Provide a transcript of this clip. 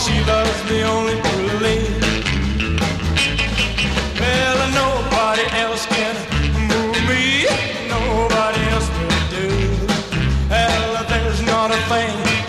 she loves me only truly. Well, nobody else can move me, nobody else will do. Well, there's not a thing